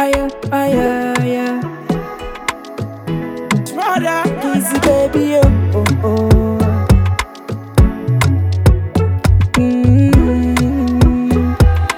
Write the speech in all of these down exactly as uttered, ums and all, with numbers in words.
fire, fire, yeah. Mother, easy baby, oh, oh, oh. Mm.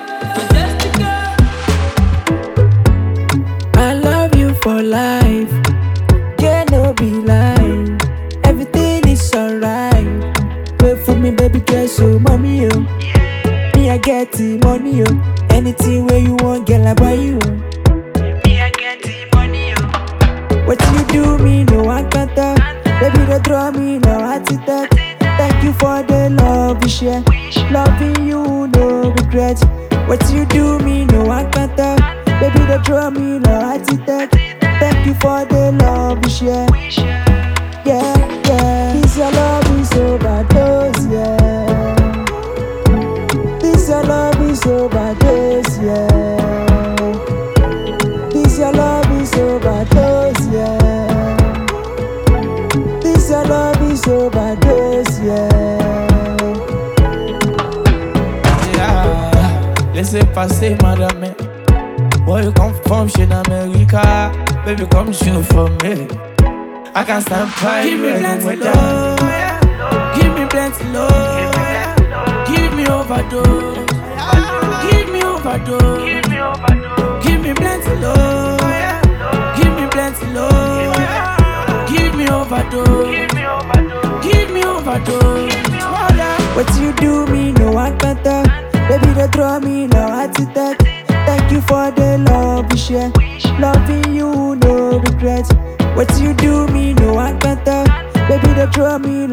I love you for life, can no be lie. Everything is alright. Wait for me, baby girl, so mommy, oh. Me, I get the money, oh. Anything where you want, girl, I buy you. Me, I get the money, oh. What you do me, no one can tell. Baby, don't throw me, no attitude. Thank you for the love we share. Loving you, no regret. What you do me, no one can tell. Baby, don't throw me, no attitude. Thank you for the love we share. Yeah, yeah. This your love is overdose, yeah. This your love is overdose, yeah. This your love is overdose, yeah. This your love is overdose, yeah. Yeah, laissez passer madame. Boy, you come from shit America. Baby, come shoot for me. I can't stand by. Give me you plenty with love. that. Give me plenty love. Give me overdose. Give me overdose. Give me overdose. Give me plenty love. Give me plenty love. Give me overdose. Give me overdose. Give me overdose. What you do me, no one can tell. Baby, don't throw me, no attitude. Thank you for the love we share. Loving you, no regret. What you do me, no one can tell. Baby, don't throw me,